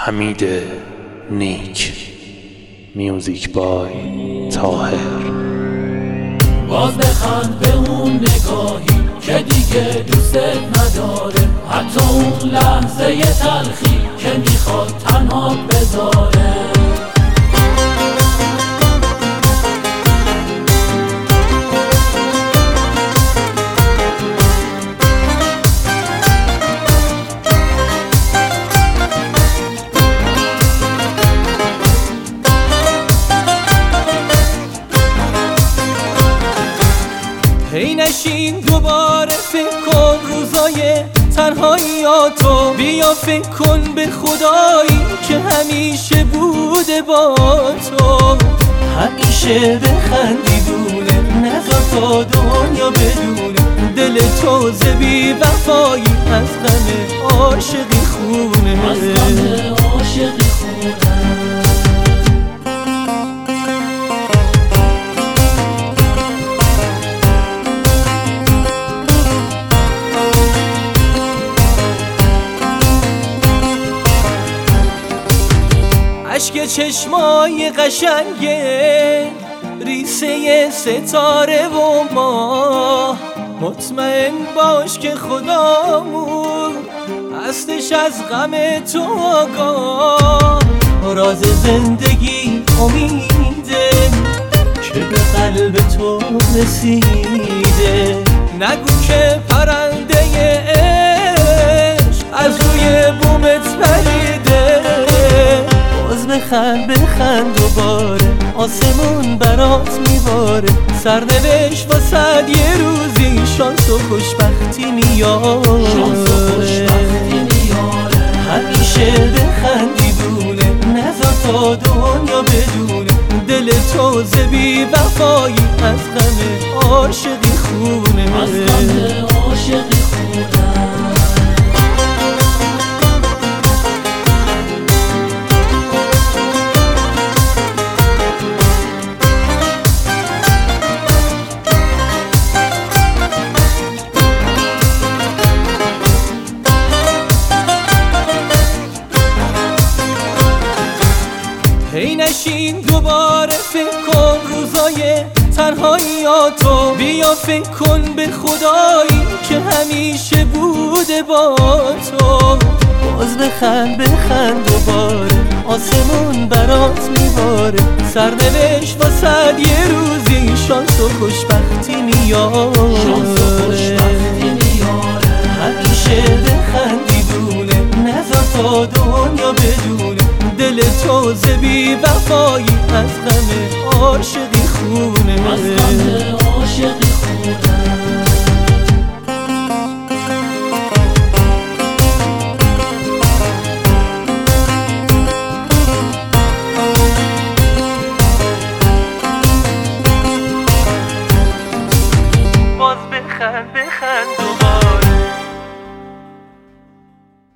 حمید نیک. میوزیک بای طاهر. باز بخند به اون نگاهی که دیگه دوست نداره، حتی اون لحظه تلخی که میخواد تنها بذاره. هی نشین دوباره فکر کن روزای تنهاییاتو، بیا فکر کن به خدایی که همیشه بوده با تو. همیشه بخندیدونه، نذار تا دنیا بدونه دل تو ز بی وفایی از غم عاشقی خونه، از غم عاشقی خونه. عشق چشمای قشنگه، ریسه ستاره و ما، مطمئن باش که خدامون هستش از غم تو آگاه. راز زندگی امیده که به قلب تو رسیده، نگو که پرنده عشق از روی بومت پریده. بخند دوباره، آسمون برات میباره، سرنوشت واسد یه روزی شانس و خوشبختی میاره. همیشه بخندیدونه، نذار تا دنیا بدونه دل تو ز بی وفایی از غم عاشقی خونه، از غم عاشقی خونه. هی نشین دوباره فکر کن روزای تنهاییاتو، بیا فکر کن به خدایی که همیشه بوده با تو. باز بخند دوباره، آسمون برات میباره، سرنوشت واسد یه روزی شانس و خوشبختی میاره. همیشه بخندیدونه، نذار تا دنیا بدونه دل تو ز بی وفایی از غم عاشقی خونه، از غم